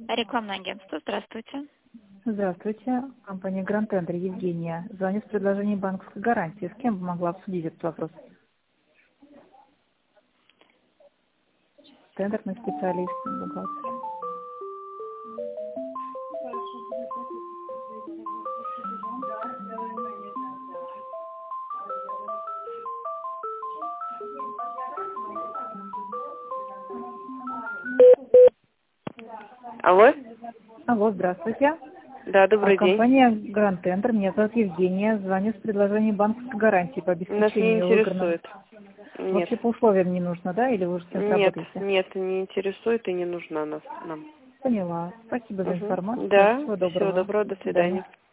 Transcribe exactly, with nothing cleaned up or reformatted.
Рекламное агентство. Здравствуйте. Здравствуйте. Компания Гранд Тендер, Евгения. Звоню с предложением банковской гарантии. С кем бы могла обсудить этот вопрос? Тендерный специалист, бухгалтер. Алло? Алло, здравствуйте. Да, добрый А, день. компания Гранд Тендер, меня зовут Евгения. Звоню с предложением банковской гарантии по Нас не обеспечению выигранного. интересует. Нет. Вообще по условиям не нужно, да? Или вы уже с кем-то Нет, работаете? нет, не интересует и не нужна нас нам. Поняла. Спасибо за Мгм. информацию. Да, Всего доброго. всего доброго, до До свидания. свидания.